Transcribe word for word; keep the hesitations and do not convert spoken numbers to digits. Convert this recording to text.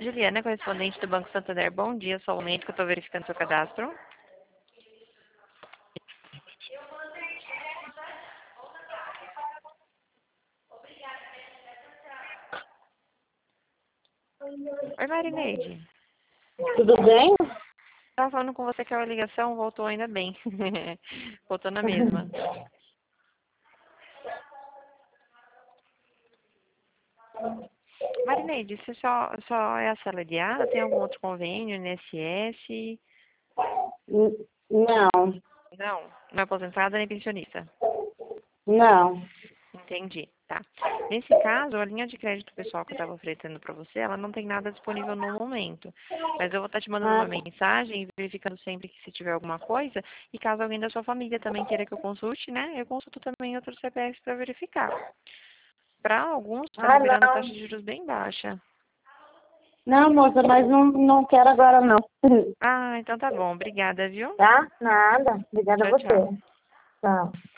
Juliana, correspondente do Banco Santander. Bom dia, sou o médico, estou verificando seu cadastro. Oi, Marineide. Tudo bem? Estava falando com você que a ligação voltou ainda bem. Voltou na mesma. Marineide, você só, só é assalariada? Tem algum outro convênio, I N S S? N- Não, Não, não é aposentada nem pensionista. não. Entendi, tá. Nesse caso, a linha de crédito pessoal que eu estava oferecendo para você, ela não tem nada disponível no momento. Mas eu vou estar te mandando Ah, uma mensagem, verificando sempre que se tiver alguma coisa, e caso alguém da sua família também queira que eu consulte, né, eu consulto também outros C P Fs para verificar. Para alguns, está ah, liberando taxa não. de juros bem baixa. Não, moça, mas não, não quero agora não. Ah, então tá bom. Obrigada, viu? Tá? Nada. Obrigada a Tchau, tchau. você. Tchau.